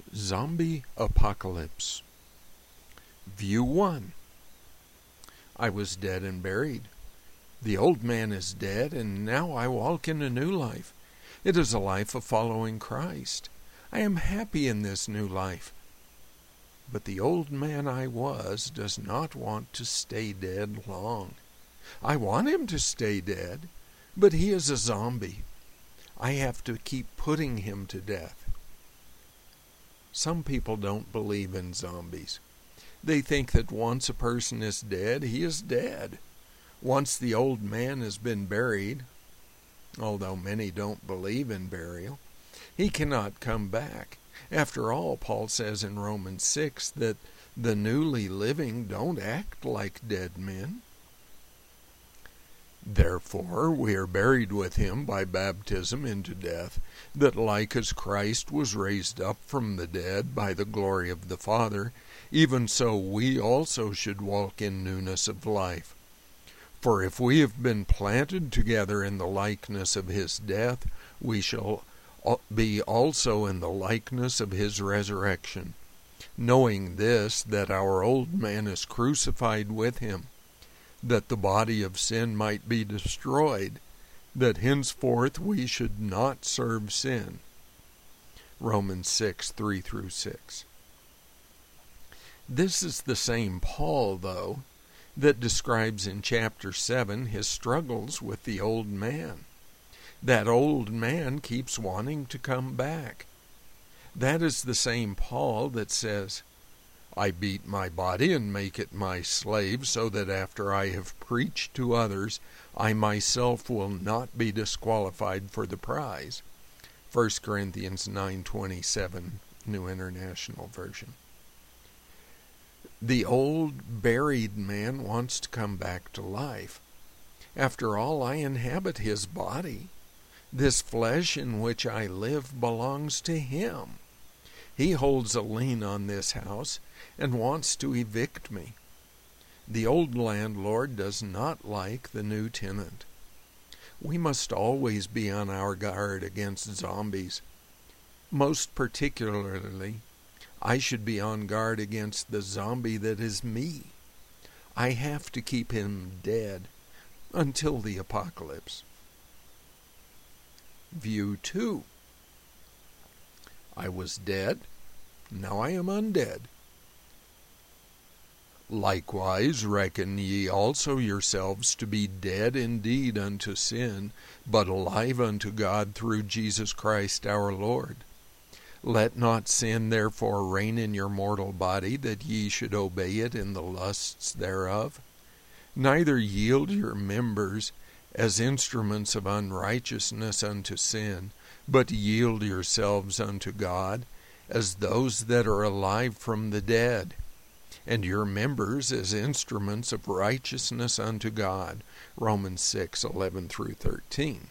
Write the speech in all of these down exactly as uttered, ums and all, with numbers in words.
Zombie Apocalypse. View one. I was dead and buried. The old man is dead, and now I walk in a new life. It is a life of following Christ. I am happy in this new life. But the old man I was does not want to stay dead long. I want him to stay dead, but he is a zombie. I have to keep putting him to death. Some people don't believe in zombies. They think that once a person is dead, he is dead. Once the old man has been buried, although many don't believe in burial, he cannot come back. After all, Paul says in Romans six that the newly living don't act like dead men. Therefore we are buried with him by baptism into death, that like as Christ was raised up from the dead by the glory of the Father, even so we also should walk in newness of life. For if we have been planted together in the likeness of his death, we shall be also in the likeness of his resurrection, knowing this, that our old man is crucified with him, that the body of sin might be destroyed, that henceforth we should not serve sin. Romans six, three through six. This is the same Paul, though, that describes in chapter seven his struggles with the old man. That old man keeps wanting to come back. That is the same Paul that says, I beat my body and make it my slave, so that after I have preached to others, I myself will not be disqualified for the prize. First Corinthians nine twenty-seven, New International Version. The old buried man wants to come back to life. After all, I inhabit his body. This flesh in which I live belongs to him. He holds a lien on this house and wants to evict me. The old landlord does not like the new tenant. We must always be on our guard against zombies. Most particularly, I should be on guard against the zombie that is me. I have to keep him dead until the apocalypse. View two. I was dead, now I am undead. Likewise reckon ye also yourselves to be dead indeed unto sin, but alive unto God through Jesus Christ our Lord. Let not sin therefore reign in your mortal body, that ye should obey it in the lusts thereof. Neither yield your members as instruments of unrighteousness unto sin, but yield yourselves unto God as those that are alive from the dead, and your members as instruments of righteousness unto God. Romans six, eleven through thirteen.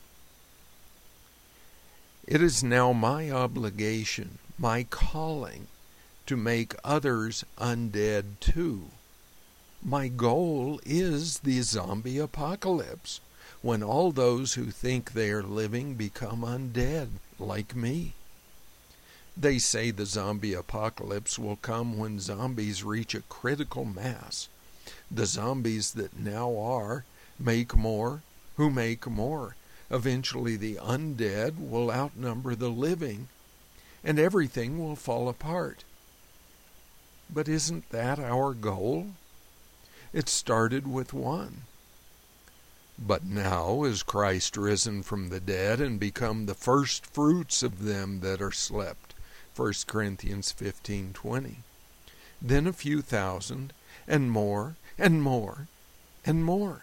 It is now my obligation, my calling, to make others undead too. My goal is the zombie apocalypse, when all those who think they are living become undead, like me. They say the zombie apocalypse will come when zombies reach a critical mass. The zombies that now are make more, who make more. Eventually the undead will outnumber the living, and everything will fall apart. But isn't that our goal? It started with one. But now is Christ risen from the dead and become the first fruits of them that are slept. First Corinthians fifteen twenty. Then a few thousand, and more, and more, and more.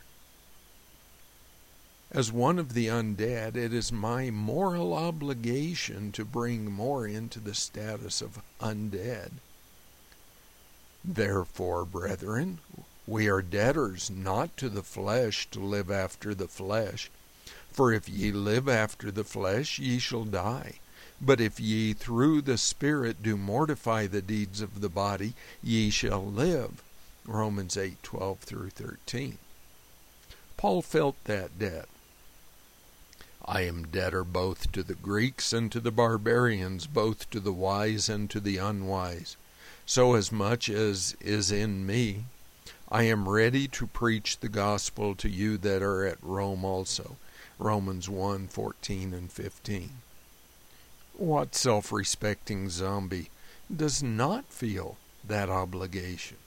As one of the undead, it is my moral obligation to bring more into the status of undead. Therefore, brethren, we are debtors not to the flesh to live after the flesh. For if ye live after the flesh, ye shall die. But if ye through the Spirit do mortify the deeds of the body, ye shall live. Romans eight, twelve through thirteen. Paul felt that debt. I am debtor both to the Greeks and to the barbarians, both to the wise and to the unwise. So as much as is in me, I am ready to preach the gospel to you that are at Rome also. Romans one, fourteen and fifteen. What self-respecting zombie does not feel that obligation?